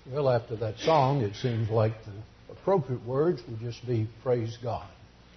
Well, after that song, it seems like the appropriate words would just be praise God.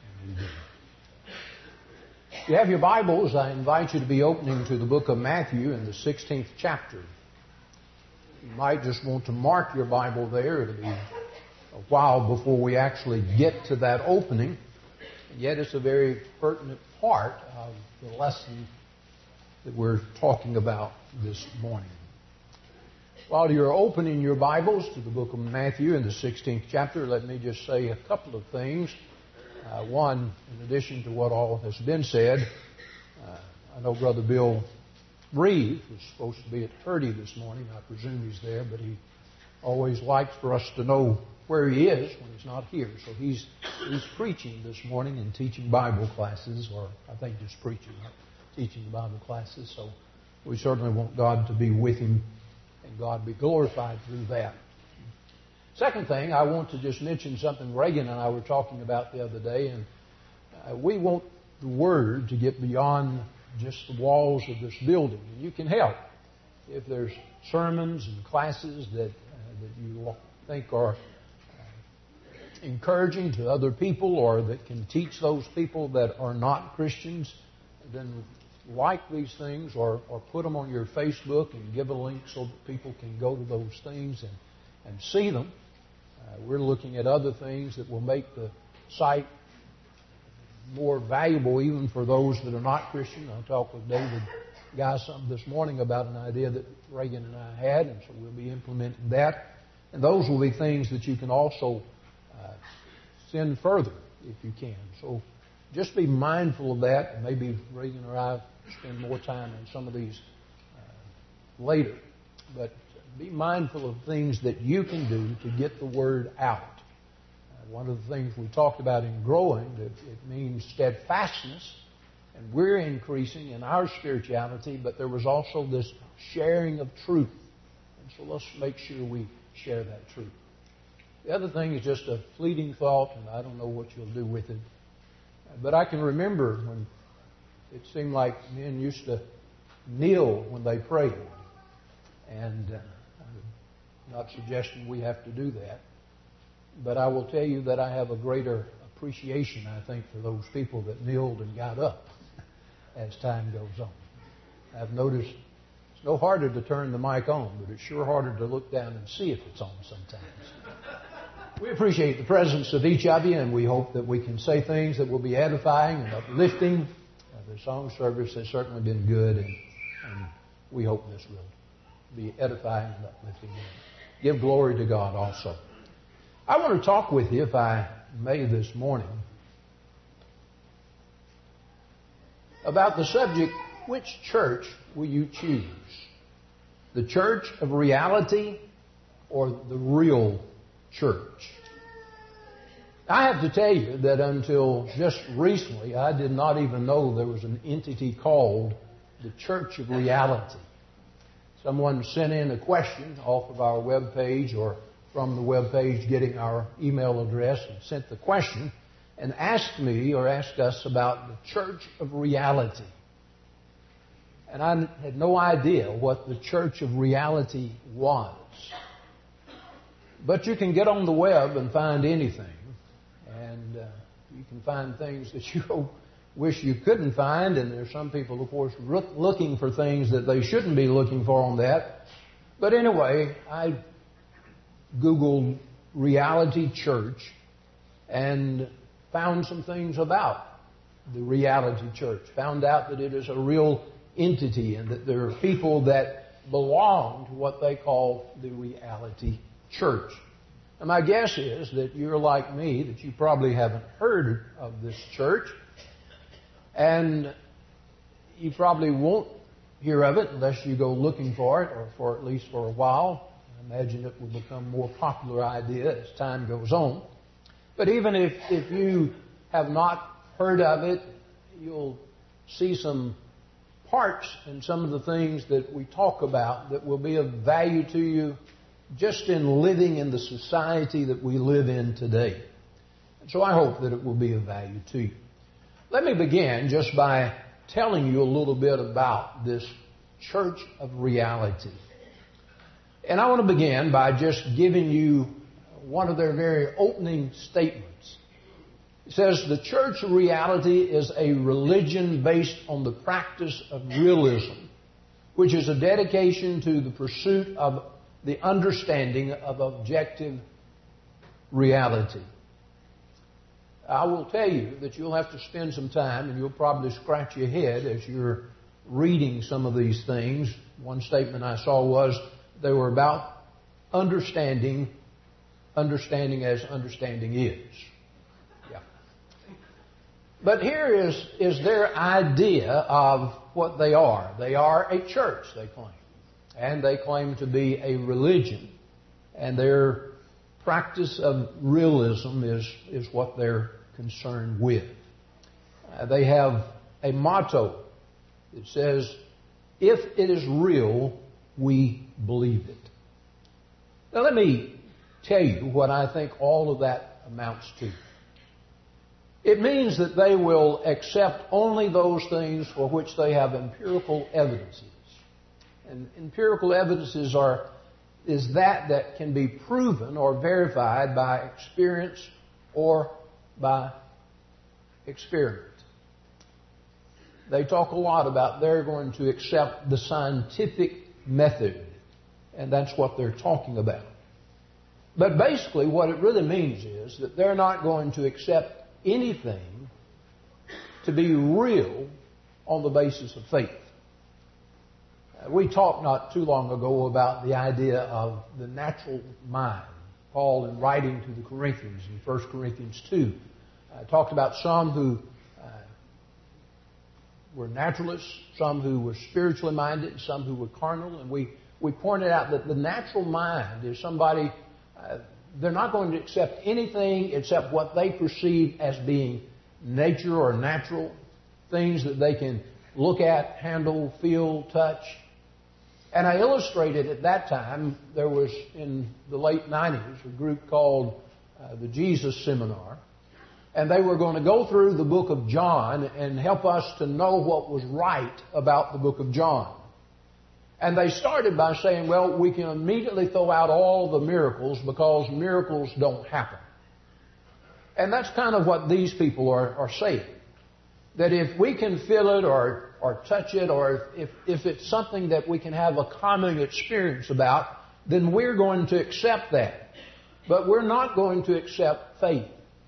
If you have your Bibles, I invite you to be opening to the book of Matthew in the 16th chapter. You might just want to mark your Bible there. It'll be a while before we actually get to that opening. And yet it's a very pertinent part of the lesson that we're talking about this morning. While you're opening your Bibles to the book of Matthew in the 16th chapter, let me just say a couple of things. One, in addition to what all has been said, I know Brother Bill Reeve was supposed to be at Hurdy this morning. I presume he's there, but he always likes for us to know where he is when he's not here. So he's preaching this morning and teaching Bible classes, or I think just preaching, not teaching the Bible classes. So we certainly want God to be with him and God be glorified through that. Second thing, I want to just mention something Reagan and I were talking about the other day, and we want the Word to get beyond just the walls of this building. And you can help if there's sermons and classes that you think are encouraging to other people or that can teach those people that are not Christians, then like these things or put them on your Facebook and give a link so that people can go to those things and see them. We're looking at other things that will make the site more valuable even for those that are not Christian. I talked with David Guy this morning about an idea that Reagan and I had, and so we'll be implementing that. And those will be things that you can also send further if you can. So just be mindful of that, and maybe Reagan or I spend more time on some of these later. But be mindful of things that you can do to get the Word out. One of the things we talked about in growing, that it means steadfastness, and we're increasing in our spirituality, but there was also this sharing of truth. And so let's make sure we share that truth. The other thing is just a fleeting thought, and I don't know what you'll do with it. But I can remember when it seemed like men used to kneel when they prayed. And I'm not suggesting we have to do that. But I will tell you that I have a greater appreciation, I think, for those people that kneeled and got up as time goes on. I've noticed it's no harder to turn the mic on, but it's sure harder to look down and see if it's on sometimes. We appreciate the presence of each of you, and we hope that we can say things that will be edifying and uplifting. The song service has certainly been good, and we hope this will be edifying and uplifting. Give glory to God also. I want to talk with you, if I may, this morning about the subject, which church will you choose? The church of reality or the real church? I have to tell you that until just recently, I did not even know there was an entity called the Church of Reality. Someone sent in a question off of our web page or from the web page getting our email address and sent the question and asked me or asked us about the Church of Reality. And I had no idea what the Church of Reality was. But you can get on the web and find anything. And you can find things that you wish you couldn't find. And there's some people, of course, looking for things that they shouldn't be looking for on that. But anyway, I Googled Reality Church and found some things about the Reality Church. Found out that it is a real entity and that there are people that belong to what they call the Reality Church. And my guess is that you're like me, that you probably haven't heard of this church. And you probably won't hear of it unless you go looking for it, or for at least for a while. I imagine it will become a more popular idea as time goes on. But even if you have not heard of it, you'll see some parts in some of the things that we talk about that will be of value to you just in living in the society that we live in today. And so I hope that it will be of value to you. Let me begin just by telling you a little bit about this Church of Reality. And I want to begin by just giving you one of their very opening statements. It says, the church reality is a religion based on the practice of realism, which is a dedication to the pursuit of the understanding of objective reality. I will tell you that you'll have to spend some time, and you'll probably scratch your head as you're reading some of these things. One statement I saw was they were about understanding as understanding is. Yeah. But here is their idea of what they are. They are a church, they claim. And they claim to be a religion. And their practice of realism is what they're concerned with. They have a motto that says, if it is real, we believe it. Now let me tell you what I think all of that amounts to. It means that they will accept only those things for which they have empirical evidences. And empirical evidences is that can be proven or verified by experience or by experiment. They talk a lot about they're going to accept the scientific method, and that's what they're talking about. But basically what it really means is that they're not going to accept anything to be real on the basis of faith. We talked not too long ago about the idea of the natural mind. Paul, in writing to the Corinthians in 1 Corinthians 2, talked about some who were naturalists, some who were spiritually minded, some who were carnal. And we pointed out that the natural mind is somebody, they're not going to accept anything except what they perceive as being nature or natural, things that they can look at, handle, feel, touch. And I illustrated at that time, there was in the late 90s a group called the Jesus Seminar. And they were going to go through the book of John and help us to know what was right about the book of John. And they started by saying, well, we can immediately throw out all the miracles because miracles don't happen. And that's kind of what these people are saying. That if we can feel it or touch it, or if it's something that we can have a common experience about, then we're going to accept that. But we're not going to accept faith.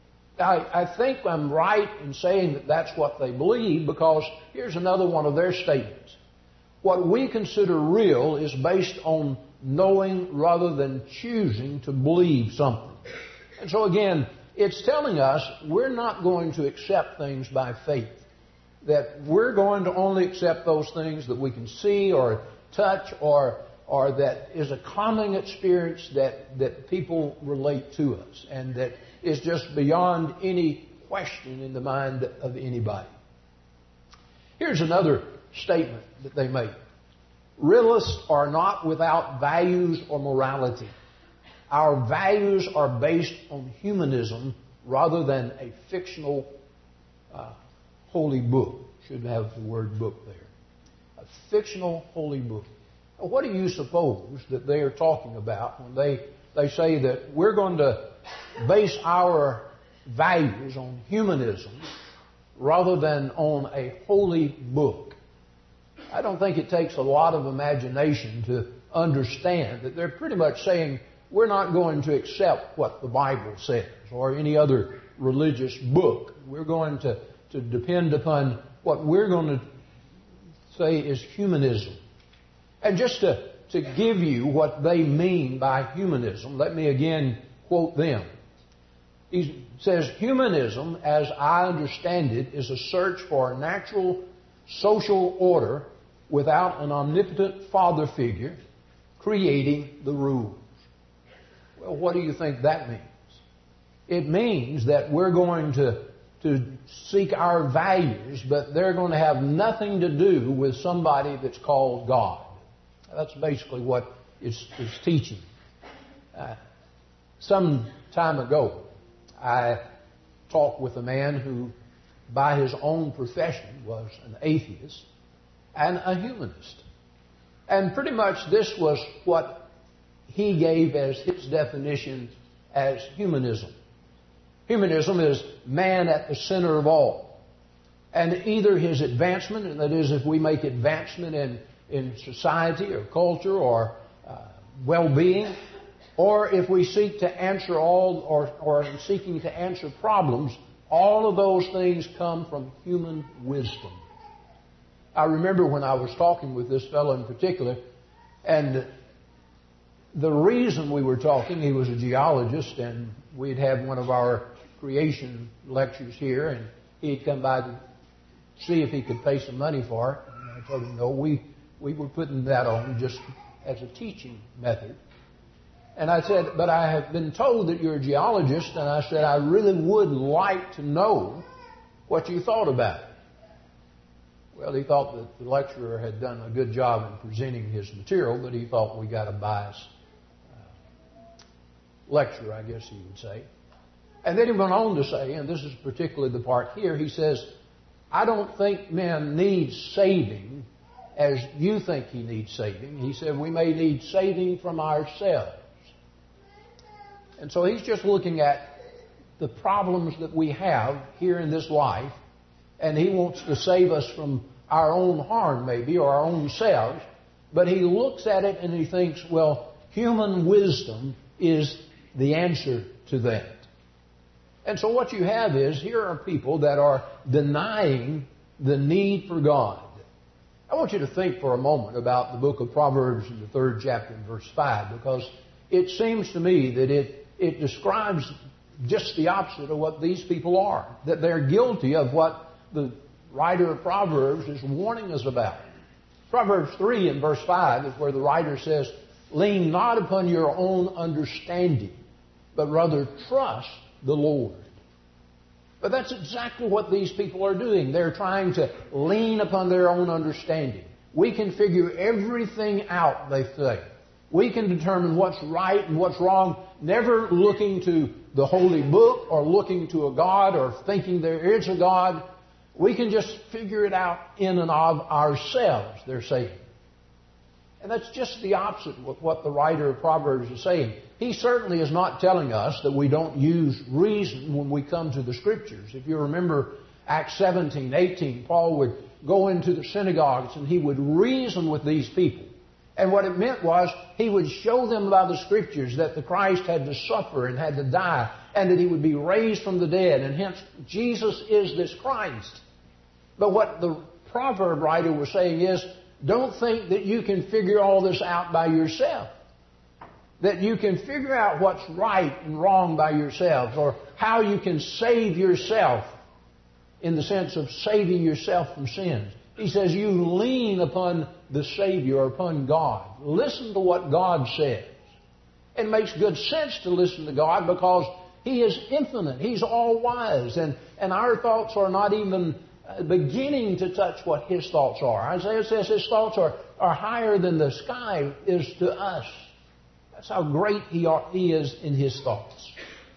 I think I'm right in saying that that's what they believe, because here's another one of their statements. What we consider real is based on knowing rather than choosing to believe something. And so again, it's telling us we're not going to accept things by faith. That we're going to only accept those things that we can see or touch or that is a common experience that people relate to us and that is just beyond any question in the mind of anybody. Here's another statement that they make. Realists are not without values or morality. Our values are based on humanism rather than a fictional holy book. Should have the word book there. A fictional holy book. Now, what do you suppose that they are talking about when they say that we're going to base our values on humanism rather than on a holy book? I don't think it takes a lot of imagination to understand that they're pretty much saying we're not going to accept what the Bible says or any other religious book. We're going to depend upon what we're going to say is humanism. And just to give you what they mean by humanism, let me again quote them. He says, humanism, as I understand it, is a search for a natural social order without an omnipotent father figure creating the rules. Well, what do you think that means? It means that we're going to seek our values, but they're going to have nothing to do with somebody that's called God. That's basically what it's teaching. Some time ago, I talked with a man who, by his own profession, was an atheist and a humanist. And pretty much this was what he gave as his definition as humanism. Humanism is man at the center of all. And either his advancement, and that is if we make advancement in society or culture or well-being, or if we seek to answer all, or in seeking to answer problems, all of those things come from human wisdom. I remember when I was talking with this fellow in particular, and the reason we were talking, he was a geologist, and we'd had one of our creation lectures here, and he'd come by to see if he could pay some money for it. And I told him, no, we were putting that on just as a teaching method. And I said, but I have been told that you're a geologist, and I said, I really would like to know what you thought about it. Well, he thought that the lecturer had done a good job in presenting his material, but he thought we got a biased lecturer, I guess he would say. And then he went on to say, and this is particularly the part here, he says, I don't think men need saving as you think he needs saving. He said, we may need saving from ourselves. And so he's just looking at the problems that we have here in this life, and he wants to save us from our own harm maybe, or our own selves. But he looks at it and he thinks, well, human wisdom is the answer to that. And so what you have is, here are people that are denying the need for God. I want you to think for a moment about the book of Proverbs in the 3rd chapter and verse 5, because it seems to me that it describes just the opposite of what these people are, that they're guilty of what the writer of Proverbs is warning us about. Proverbs 3 and verse 5 is where the writer says, lean not upon your own understanding, but rather trust the Lord. But that's exactly what these people are doing. They're trying to lean upon their own understanding. We can figure everything out, they say. We can determine what's right and what's wrong, never looking to the Holy Book or looking to a God or thinking there is a God. We can just figure it out in and of ourselves, they're saying. And that's just the opposite of what the writer of Proverbs is saying. He certainly is not telling us that we don't use reason when we come to the Scriptures. If you remember Acts 17, 18, Paul would go into the synagogues and he would reason with these people. And what it meant was he would show them by the Scriptures that the Christ had to suffer and had to die, and that he would be raised from the dead, and hence Jesus is this Christ. But what the proverb writer was saying is, don't think that you can figure all this out by yourself. That you can figure out what's right and wrong by yourselves, or how you can save yourself in the sense of saving yourself from sins. He says you lean upon the Savior, or upon God. Listen to what God says. It makes good sense to listen to God because He is infinite. He's all-wise. And our thoughts are not even beginning to touch what His thoughts are. Isaiah says His thoughts are higher than the sky is to us. That's how great He is in His thoughts.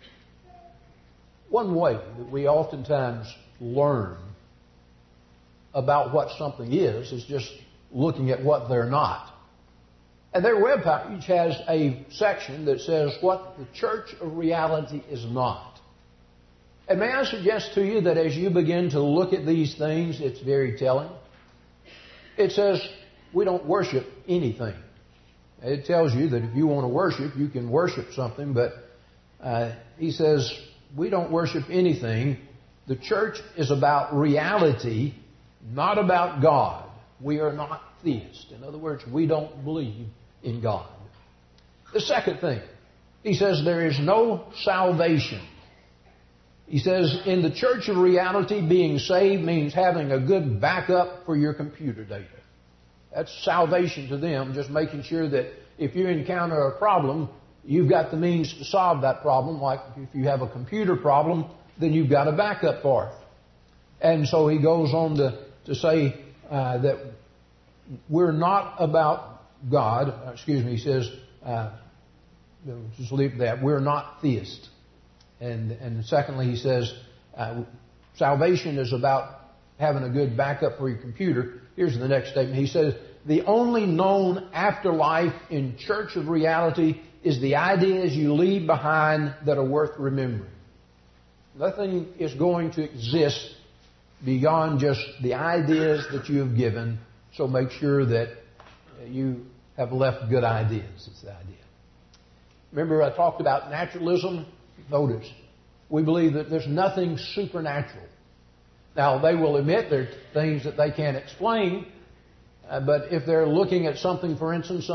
One way that we oftentimes learn about what something is just looking at what they're not. And their webpage has a section that says what the Church of Reality is not. And may I suggest to you that as you begin to look at these things, it's very telling. It says we don't worship anything. It tells you that if you want to worship, you can worship something, but he says we don't worship anything. The church is about reality, not about God. We are not theists. In other words, we don't believe in God. The second thing, he says there is no salvation. He says in the Church of Reality, being saved means having a good backup for your computer data. That's salvation to them, just making sure that if you encounter a problem, you've got the means to solve that problem. Like if you have a computer problem, then you've got a backup for it. And so he goes on to say that we're not about God. He says, just leave that. We're not theists. And secondly, he says, salvation is about having a good backup for your computer. Here's the next statement. He says, the only known afterlife in Church of Reality is the ideas you leave behind that are worth remembering. Nothing is going to exist beyond just the ideas that you have given, so make sure that you have left good ideas. It's the idea. Remember I talked about naturalism? Notice, we believe that there's nothing supernatural. Now, they will admit there are things that they can't explain, but if they're looking at something, for instance,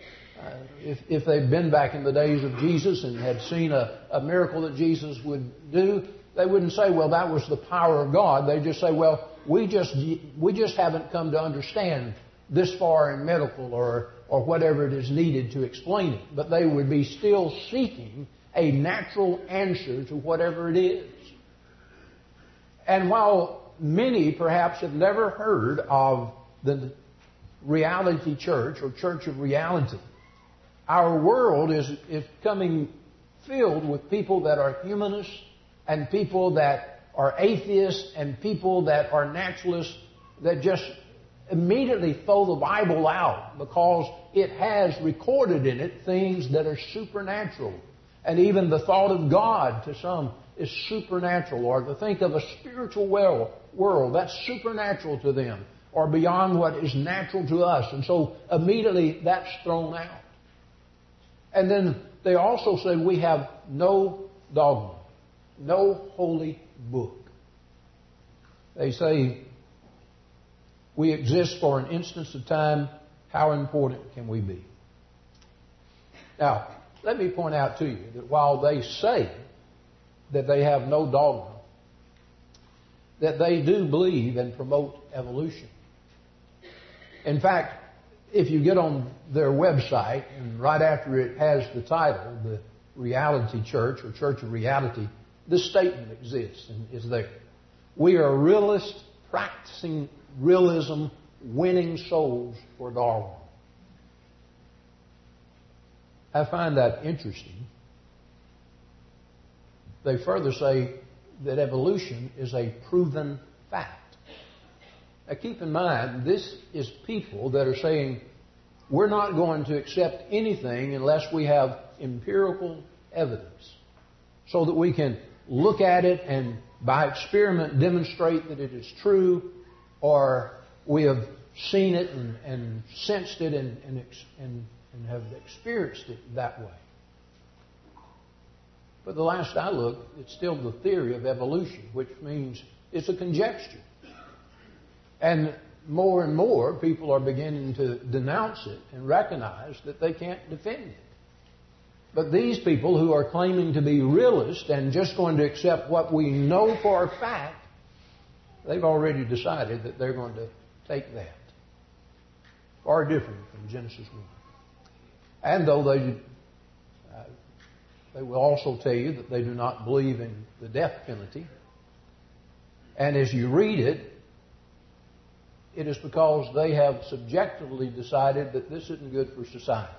if they've been back in the days of Jesus and had seen a miracle that Jesus would do, they wouldn't say, well, that was the power of God. They just say, well, we just haven't come to understand this far in medical or whatever it is needed to explain it. But they would be still seeking a natural answer to whatever it is. And while many perhaps have never heard of the Reality Church or Church of Reality, our world is becoming filled with people that are humanists and people that are atheists and people that are naturalists that just immediately throw the Bible out because it has recorded in it things that are supernatural. And even the thought of God to some is supernatural. Or to think of a spiritual world, that's supernatural to them or beyond what is natural to us. And so immediately that's thrown out. And then they also say we have no dogma, no holy book. They say we exist for an instance of time. How important can we be? Now, let me point out to you that while they say that they have no dogma, that they do believe and promote evolution. In fact, if you get on their website, and right after it has the title, the Reality Church or Church of Reality, this statement exists and is there. We are realists practicing realism, winning souls for Darwin. I find that interesting. They further say that evolution is a proven fact. Now keep in mind, this is people that are saying we're not going to accept anything unless we have empirical evidence so that we can look at it and by experiment demonstrate that it is true, or we have seen it and sensed it and have experienced it that way. But the last I looked, it's still the theory of evolution, which means it's a conjecture. And more people are beginning to denounce it and recognize that they can't defend it. But these people who are claiming to be realists and just going to accept what we know for a fact, they've already decided that they're going to take that. Far different from Genesis 1. And though they will also tell you that they do not believe in the death penalty. And as you read it, it is because they have subjectively decided that this isn't good for society,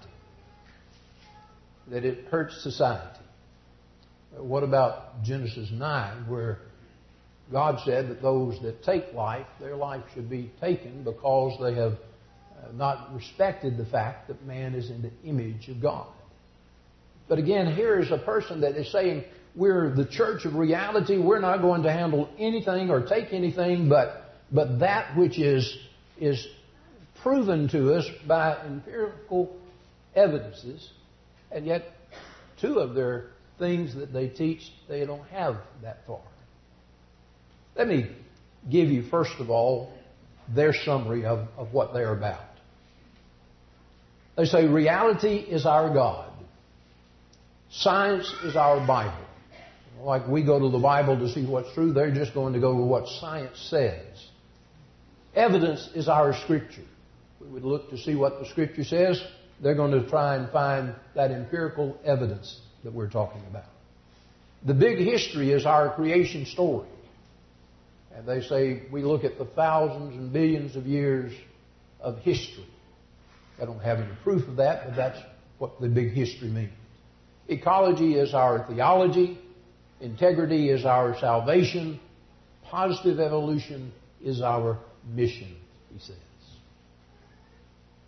that it hurts society. What about Genesis 9, where God said that those that take life, their life should be taken because they have not respected the fact that man is in the image of God. But again, here is a person that is saying, we're the Church of Reality, we're not going to handle anything or take anything but that which is proven to us by empirical evidences, and yet two of their things that they teach, they don't have that far. Let me give you, first of all, their summary of what they're about. They say reality is our God. Science is our Bible. Like we go to the Bible to see what's true, they're just going to go to what science says. Evidence is our Scripture. We would look to see what the Scripture says. They're going to try and find that empirical evidence that we're talking about. The big history is our creation story. And they say we look at the thousands and billions of years of history. I don't have any proof of that, but that's what the big history means. Ecology is our theology. Integrity is our salvation. Positive evolution is our mission, he says.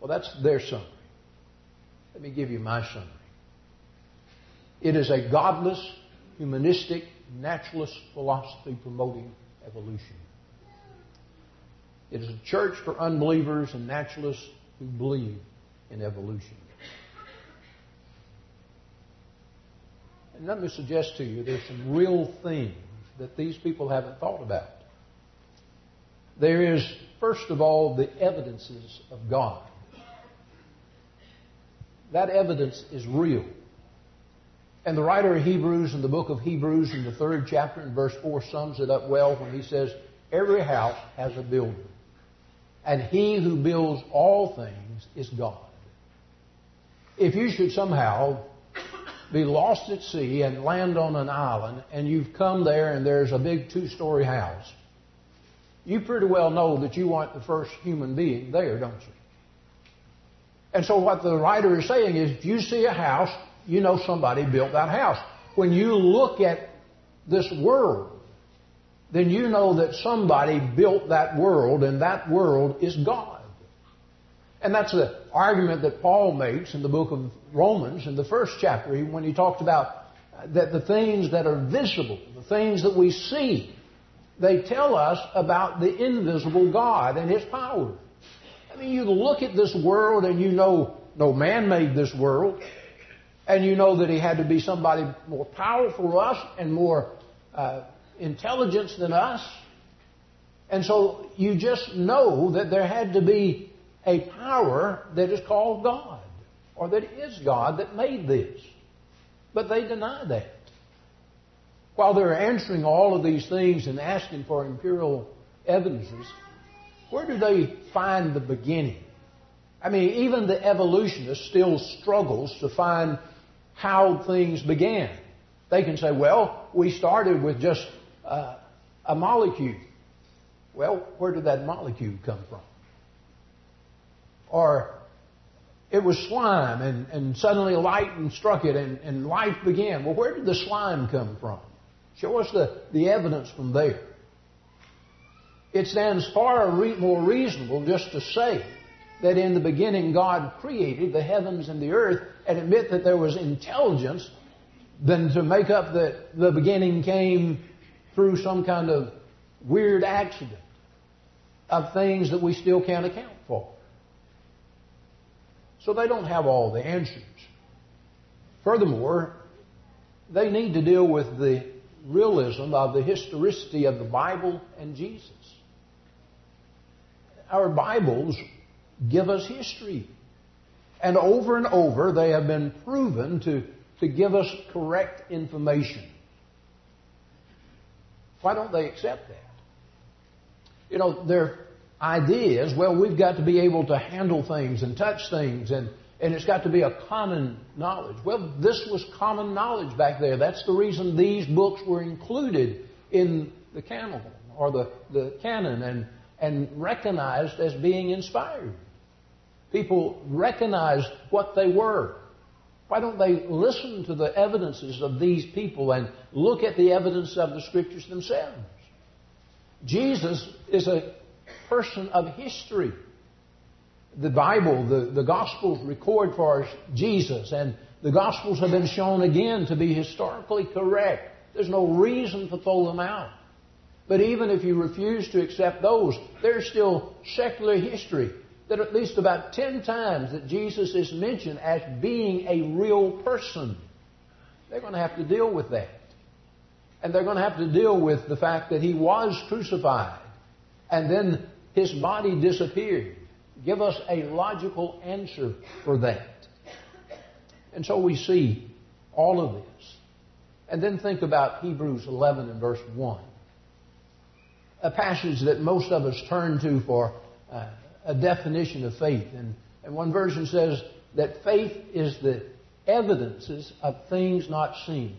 Well, that's their summary. Let me give you my summary. It is a godless, humanistic, naturalist philosophy promoting evolution. It is a church for unbelievers and naturalists who believe in evolution. And let me suggest to you there's some real things that these people haven't thought about. There is, first of all, the evidences of God. That evidence is real. And the writer of Hebrews in the book of Hebrews in the 3rd chapter in verse 4 sums it up well when he says, every house has a builder, and he who builds all things is God. If you should somehow be lost at sea and land on an island, and you've come there and there's a big 2-story house, you pretty well know that you weren't the first human being there, don't you? And so what the writer is saying is, if you see a house, you know somebody built that house. When you look at this world, then you know that somebody built that world, and that world is God. And that's the argument that Paul makes in the book of Romans in the 1st chapter when he talked about that the things that are visible, the things that we see, they tell us about the invisible God and His power. I mean, you look at this world and you know no man made this world. And you know that He had to be somebody more powerful than us and more intelligence than us. And so you just know that there had to be a power that is called God, or that is God that made this. But they deny that. While they're answering all of these things and asking for empirical evidences, where do they find the beginning? I mean, even the evolutionist still struggles to find how things began. They can say, well, we started with just a molecule. Well, where did that molecule come from? Or it was slime and suddenly lightning struck it and life began. Well, where did the slime come from? Show us the evidence from there. It stands far more reasonable just to say that in the beginning God created the heavens and the earth and admit that there was intelligence than to make up that the beginning came through some kind of weird accident of things that we still can't account for. So they don't have all the answers. Furthermore, they need to deal with the realism of the historicity of the Bible and Jesus. Our Bibles give us history. And over they have been proven to give us correct information. Why don't they accept that? You know, their ideas, well, we've got to be able to handle things and touch things, and it's got to be a common knowledge. Well, this was common knowledge back there. That's the reason these books were included in the canon or the canon and recognized as being inspired. People recognized what they were. Why don't they listen to the evidences of these people and look at the evidence of the Scriptures themselves? Jesus is a person of history. The Bible, the Gospels record for us Jesus, and the Gospels have been shown again to be historically correct. There's no reason to throw them out. But even if you refuse to accept those, there's still secular history that at least about 10 times that Jesus is mentioned as being a real person. They're going to have to deal with that. And they're going to have to deal with the fact that He was crucified and then His body disappeared. Give us a logical answer for that. And so we see all of this. And then think about Hebrews 11 and verse 1. A passage that most of us turn to for a definition of faith. And one version says that faith is the evidences of things not seen.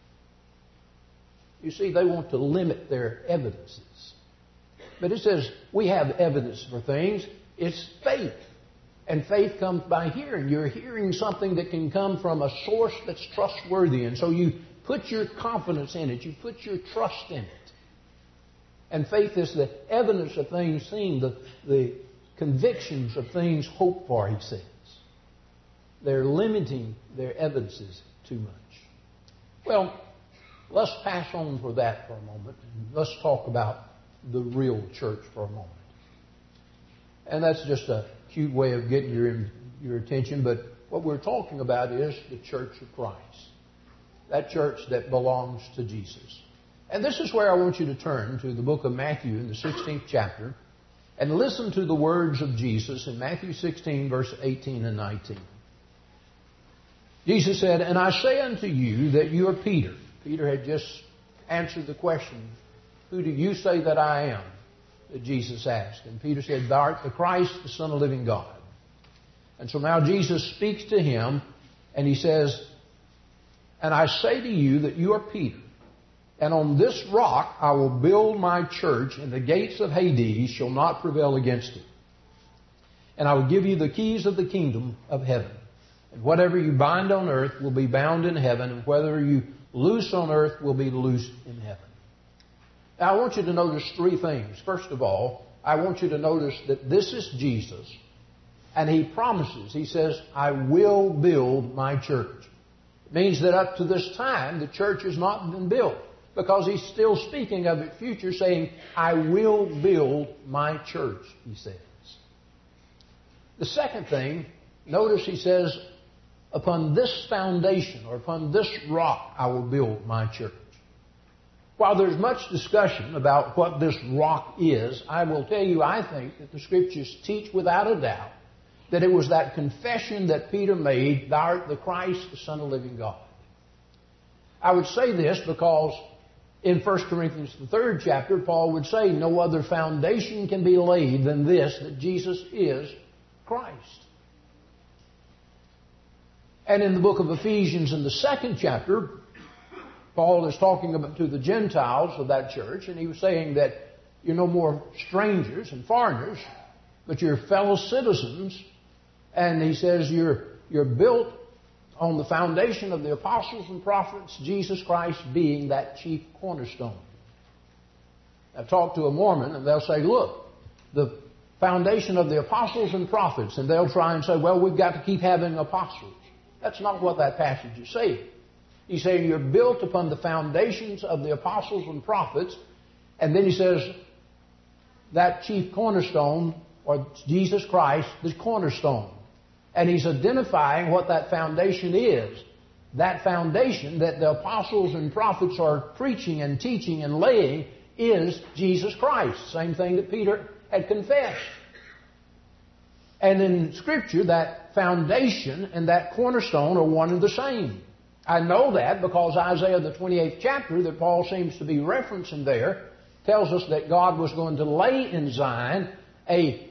You see, they want to limit their evidences. But it says we have evidence for things. It's faith. And faith comes by hearing. You're hearing something that can come from a source that's trustworthy. And so you put your confidence in it. You put your trust in it. And faith is the evidence of things seen, the convictions of things hoped for, he says. They're limiting their evidences too much. Well, let's pass on for that for a moment. And let's talk about the real church for a moment. And that's just a cute way of getting your attention, but what we're talking about is the church of Christ. That church that belongs to Jesus. And this is where I want you to turn to the book of Matthew in the 16th chapter and listen to the words of Jesus in Matthew 16, verse 18 and 19. Jesus said, "And I say unto you that you are Peter." Peter had just answered the question, "Who do you say that I am?" that Jesus asked. And Peter said, "Thou art the Christ, the Son of the living God." And so now Jesus speaks to him and he says, "And I say to you that you are Peter, and on this rock I will build my church, and the gates of Hades shall not prevail against it. And I will give you the keys of the kingdom of heaven. And whatever you bind on earth will be bound in heaven, and whatever you loose on earth will be loosed in heaven." Now I want you to notice three things. First of all, I want you to notice that this is Jesus, and He promises, He says, "I will build my church." It means that up to this time, the church has not been built, because He's still speaking of it future, saying, "I will build my church," He says. The second thing, notice He says, "Upon this foundation," or "upon this rock, I will build my church." While there's much discussion about what this rock is, I will tell you, I think that the Scriptures teach without a doubt that it was that confession that Peter made, "Thou art the Christ, the Son of the living God." I would say this because in 1 Corinthians, the 3rd chapter, Paul would say, "No other foundation can be laid than this, that Jesus is Christ." And in the book of Ephesians, in the 2nd chapter, Paul is talking about to the Gentiles of that church, and he was saying that you're no more strangers and foreigners, but you're fellow citizens. And he says you're built on the foundation of the apostles and prophets, Jesus Christ being that chief cornerstone. I've talked to a Mormon, and they'll say, "Look, the foundation of the apostles and prophets," and they'll try and say, "Well, we've got to keep having apostles." That's not what that passage is saying. He's saying you're built upon the foundations of the apostles and prophets, and then he says that chief cornerstone, or Jesus Christ, the cornerstone. And he's identifying what that foundation is. That foundation that the apostles and prophets are preaching and teaching and laying is Jesus Christ. Same thing that Peter had confessed. And in Scripture, that foundation and that cornerstone are one and the same. I know that because Isaiah, the 28th chapter, that Paul seems to be referencing there, tells us that God was going to lay in Zion a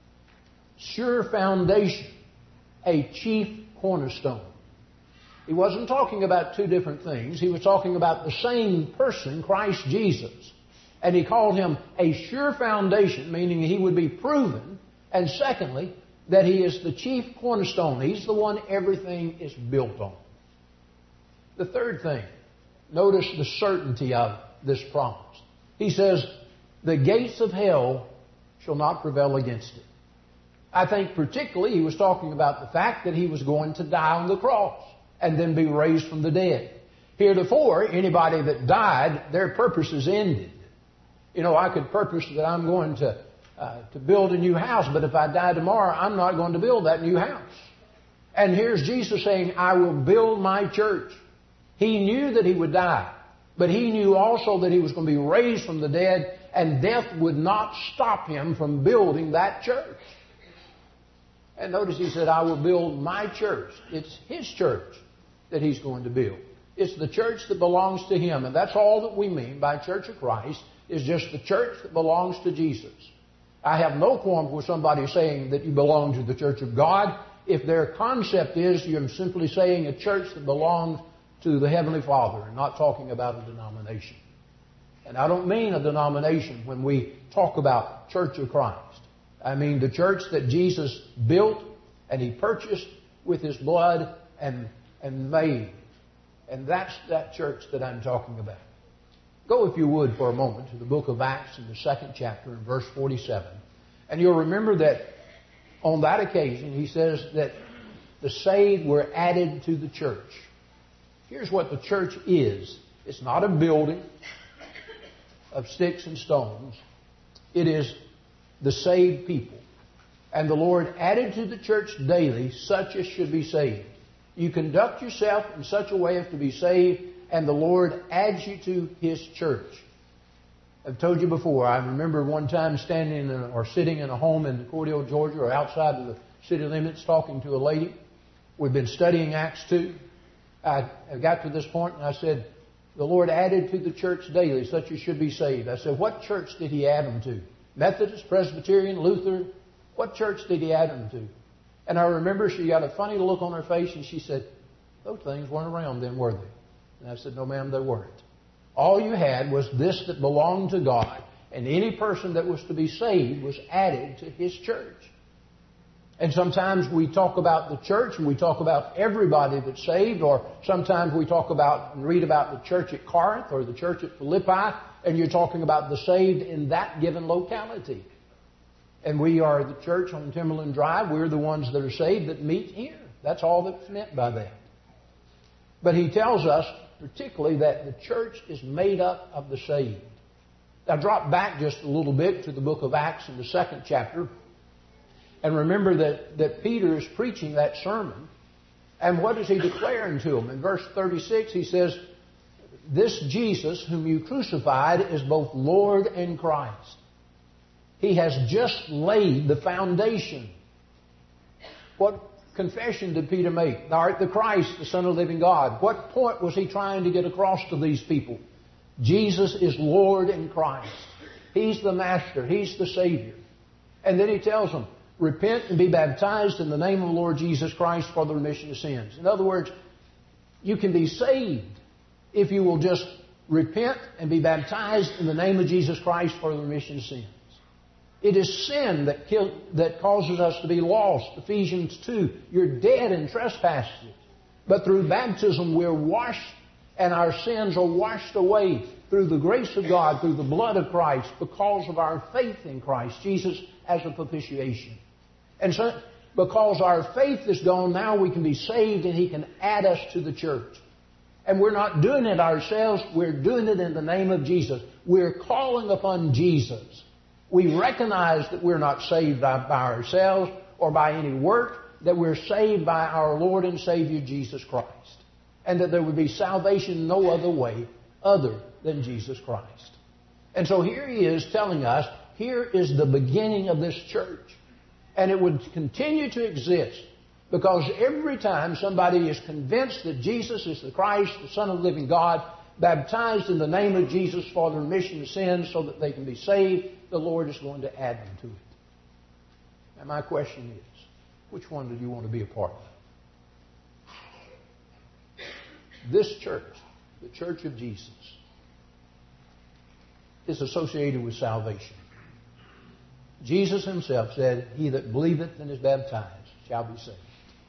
sure foundation, a chief cornerstone. He wasn't talking about two different things. He was talking about the same person, Christ Jesus. And he called him a sure foundation, meaning he would be proven. And secondly, that he is the chief cornerstone. He's the one everything is built on. The third thing, notice the certainty of this promise. He says, "The gates of hell shall not prevail against it." I think particularly he was talking about the fact that he was going to die on the cross and then be raised from the dead. Heretofore, anybody that died, their purpose is ended. You know, I could purpose that I'm going to build a new house, but if I die tomorrow, I'm not going to build that new house. And here's Jesus saying, "I will build my church." He knew that he would die, but he knew also that he was going to be raised from the dead, and death would not stop him from building that church. And notice he said, "I will build my church." It's his church that he's going to build. It's the church that belongs to him. And that's all that we mean by Church of Christ, is just the church that belongs to Jesus. I have no qualm with somebody saying that you belong to the church of God if their concept is you're simply saying a church that belongs to the Heavenly Father and not talking about a denomination. And I don't mean a denomination when we talk about Church of Christ. I mean the church that Jesus built and He purchased with His blood and made. And that's that church that I'm talking about. Go, if you would, for a moment to the book of Acts in the 2nd chapter in verse 47. And you'll remember that on that occasion, he says that the saved were added to the church. Here's what the church is. It's not a building of sticks and stones. It is the saved people. And the Lord added to the church daily such as should be saved. You conduct yourself in such a way as to be saved, and the Lord adds you to His church. I've told you before, I remember one time standing or sitting in a home in Cordell, Georgia, or outside of the city limits, talking to a lady. We've been studying Acts 2. I got to this point and I said, the Lord added to the church daily such as should be saved. I said, what church did He add them to? Methodist, Presbyterian, Luther? What church did He add them to? And I remember she got a funny look on her face and she said, those things weren't around then, were they? And I said, no ma'am, they weren't. All you had was this that belonged to God, and any person that was to be saved was added to His church. And sometimes we talk about the church and we talk about everybody that's saved, or sometimes we talk about and read about the church at Corinth or the church at Philippi, and you're talking about the saved in that given locality. And we are the church on Timberland Drive. We're the ones that are saved that meet here. That's all that's meant by that. But he tells us particularly that the church is made up of the saved. Now drop back just a little bit to the book of Acts in the 2nd chapter. And remember that Peter is preaching that sermon. And what is he declaring to them? In verse 36 he says, this Jesus whom you crucified is both Lord and Christ. He has just laid the foundation. What confession did Peter make? Thou art the Christ, the Son of the living God. What point was he trying to get across to these people? Jesus is Lord and Christ. He's the Master. He's the Savior. And then he tells them, repent and be baptized in the name of the Lord Jesus Christ for the remission of sins. In other words, you can be saved if you will just repent and be baptized in the name of Jesus Christ for the remission of sins. It is sin that causes us to be lost. Ephesians 2, you're dead in trespasses. But through baptism we're washed and our sins are washed away through the grace of God, through the blood of Christ, because of our faith in Christ, Jesus as a propitiation. And so, because our faith is gone, now we can be saved and He can add us to the church. And we're not doing it ourselves, we're doing it in the name of Jesus. We're calling upon Jesus. We recognize that we're not saved by ourselves or by any work, that we're saved by our Lord and Savior Jesus Christ. And that there would be salvation no other way other than Jesus Christ. And so here he is telling us, here is the beginning of this church. And it would continue to exist because every time somebody is convinced that Jesus is the Christ, the Son of the living God, baptized in the name of Jesus for the remission of sins so that they can be saved, the Lord is going to add them to it. And my question is, which one do you want to be a part of? This church, the Church of Jesus, is associated with salvation. Jesus Himself said, he that believeth and is baptized shall be saved.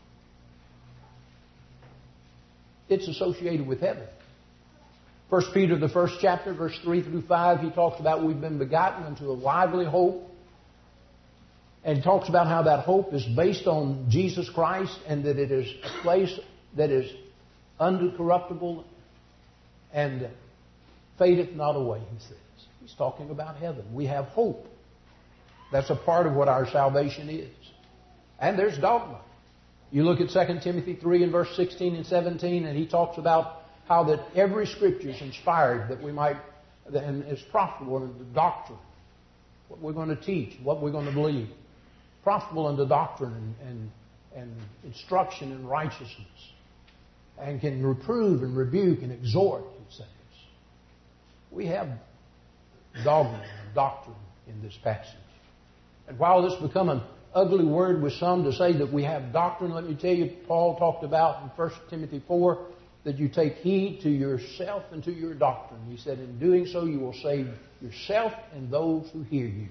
It's associated with heaven. 1 Peter, the 1st chapter, verse 3 through 5, he talks about we've been begotten unto a lively hope. And he talks about how that hope is based on Jesus Christ and that it is a place that is uncorruptible and fadeth not away, he says. He's talking about heaven. We have hope. That's a part of what our salvation is. And there's dogma. You look at 2 Timothy 3 and verse 16 and 17, and he talks about how that every Scripture is inspired that we might, and is profitable in the doctrine, what we're going to teach, what we're going to believe. Profitable in the doctrine and instruction in righteousness. And can reprove and rebuke and exhort, it says. We have dogma and doctrine in this passage. And while this become an ugly word with some to say that we have doctrine, let me tell you, Paul talked about in 1 Timothy 4 that you take heed to yourself and to your doctrine. He said, in doing so you will save yourself and those who hear you.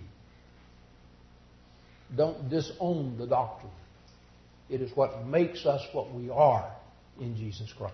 Don't disown the doctrine. It is what makes us what we are in Jesus Christ.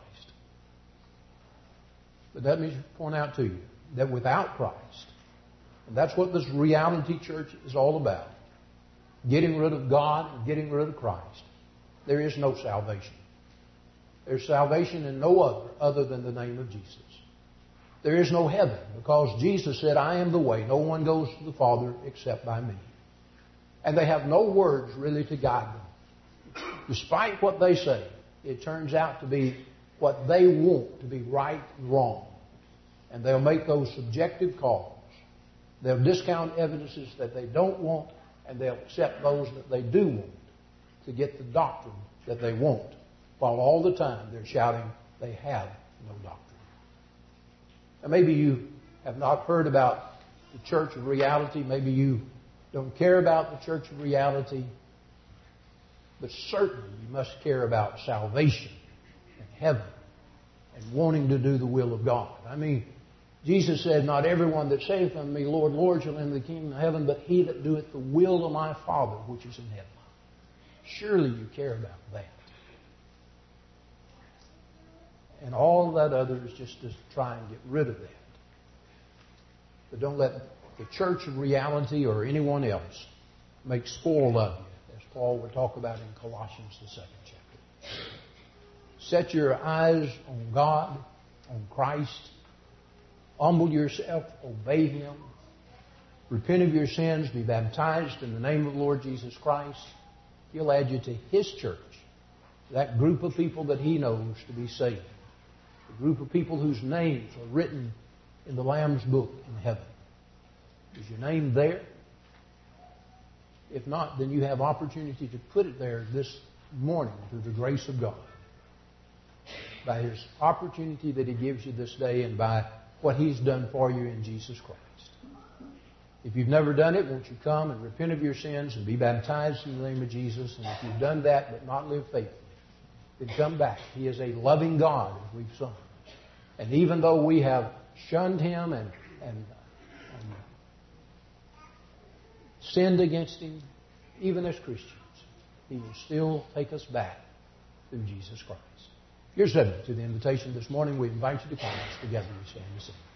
But let me point out to you that without Christ, and that's what this reality church is all about, getting rid of God and getting rid of Christ, there is no salvation. There's salvation in no other than the name of Jesus. There is no heaven because Jesus said, I am the way. No one goes to the Father except by me. And they have no words really to guide them. Despite what they say, it turns out to be what they want to be right and wrong. And they'll make those subjective calls. They'll discount evidences that they don't want, and they'll accept those that they do want to get the doctrine that they want, while all the time they're shouting they have no doctrine. Now, maybe you have not heard about the Church of Reality. Maybe you don't care about the Church of Reality. But certainly you must care about salvation and heaven and wanting to do the will of God. I mean, Jesus said, not everyone that saith unto me, Lord, Lord, shall enter the kingdom of heaven, but he that doeth the will of my Father which is in heaven. Surely you care about that. And all that other is just to try and get rid of that. But don't let the Church of Reality or anyone else make spoil of you, as Paul would talk about in Colossians, the 2nd chapter. Set your eyes on God, on Christ. Humble yourself, obey Him. Repent of your sins, be baptized in the name of the Lord Jesus Christ. He'll add you to His church, that group of people that He knows to be saved. A group of people whose names are written in the Lamb's book in heaven. Is your name there? If not, then you have opportunity to put it there this morning through the grace of God. By His opportunity that He gives you this day and by what He's done for you in Jesus Christ. If you've never done it, won't you come and repent of your sins and be baptized in the name of Jesus? And if you've done that but not lived faithfully, then come back. He is a loving God, as we've sung. And even though we have shunned Him and sinned against Him, even as Christians, He will still take us back through Jesus Christ. You're subject to the invitation this morning. We invite you to come together and stand and sing.